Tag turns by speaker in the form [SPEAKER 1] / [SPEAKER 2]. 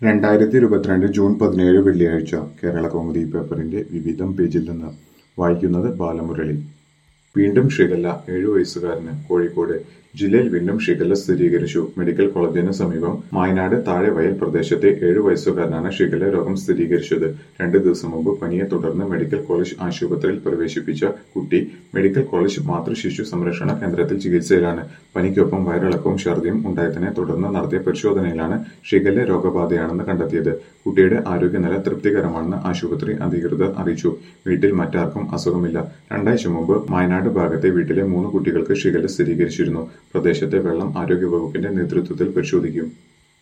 [SPEAKER 1] 2022 June 17 വെള്ളിയാഴ്ച കേരളകൗമുദി പേപ്പറിന്റെ വിവിധം പേജിൽ നിന്ന് വായിക്കുന്നത് ബാലമുരളി. വീണ്ടും ഷിഗല്ല, 7 വയസ്സുകാരന് കോഴിക്കോട്. ജില്ലയിൽ വീണ്ടും ഷിഗല്ല സ്ഥിരീകരിച്ചു. മെഡിക്കൽ കോളേജിന് സമീപം മായനാട് താഴെവയൽ പ്രദേശത്തെ 7 വയസ്സുകാരനാണ് ഷിഗല്ല രോഗം സ്ഥിരീകരിച്ചത്. 2 ദിവസം മുമ്പ് പനിയെ തുടർന്ന് മെഡിക്കൽ കോളേജ് ആശുപത്രിയിൽ പ്രവേശിപ്പിച്ച കുട്ടി മെഡിക്കൽ കോളേജ് മാതൃശിശു സംരക്ഷണ കേന്ദ്രത്തിൽ ചികിത്സയിലാണ്. പനിക്കൊപ്പം വയറിളക്കവും ഛർദിയും ഉണ്ടായതിനെ തുടർന്ന് നടത്തിയ പരിശോധനയിലാണ് ഷിഗല്ല രോഗബാധയാണെന്ന് കണ്ടെത്തിയത്. കുട്ടിയുടെ ആരോഗ്യനില തൃപ്തികരമാണെന്ന് ആശുപത്രി അധികൃതർ അറിയിച്ചു. വീട്ടിൽ മറ്റാർക്കും അസുഖമില്ല. 2 ആഴ്ച മുമ്പ് മായനാട് ഭാഗത്തെ വീട്ടിലെ 3 കുട്ടികൾക്ക് ഷിഗല്ല സ്ഥിരീകരിച്ചിരുന്നു. പ്രദേശത്തെ വെള്ളം ആരോഗ്യവകുപ്പിന്റെ നേതൃത്വത്തിൽ പരിശോധിക്കും.